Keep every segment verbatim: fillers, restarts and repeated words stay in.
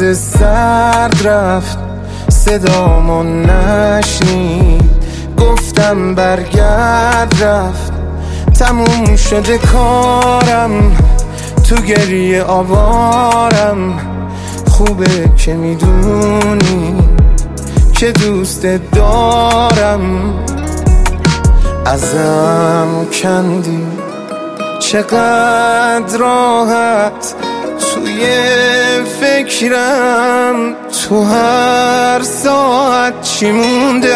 روز سرد رفت صدامو نشنید، گفتم برگرد رفت تموم شده کارم، تو گریه آوارم. خوبه که میدونی که دوست دارم. ازم کندی چقدر راحت، توی فکرم تو هر ساعت چی مونده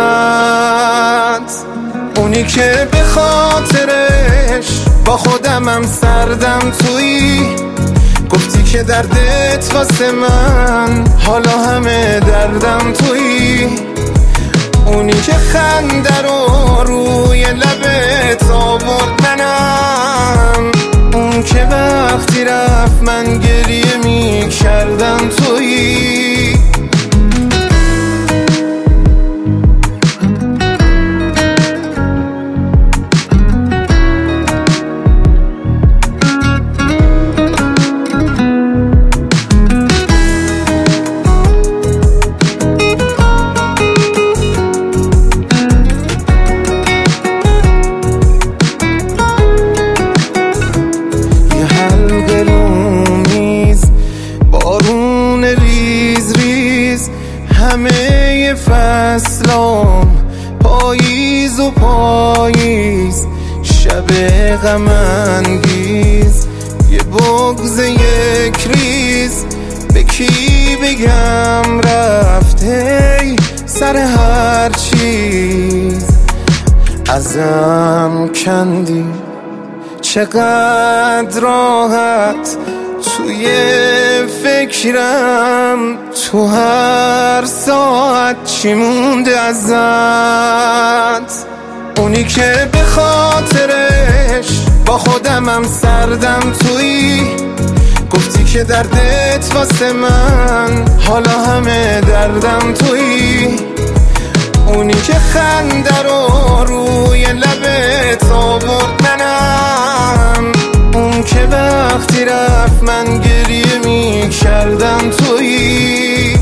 ازت. اونی که به خاطرش با خودمم سردم تویی، گفتی که دردت واسه من حالا همه دردم تویی. اونی که خنده رو روی لبت آورد منم، اون که وقتی رفت من گریه می کردم تویی. همه فصلام پاییز و پاییز، شب غم انگیز، یه بغض یک ریز. به کی بگم رفته سر هر چیز. ازم کندی چقدر راحت، توی فکرم تو هر ساعت چی مونده ازت. اونی که به خاطرش با خودمم سردم تویی، گفتی که دردت واسه من حالا همه دردم تویی. اونی که خنده رو روی لبت آورد منم، اون که وقتی رفت من گریه می کردم تویی.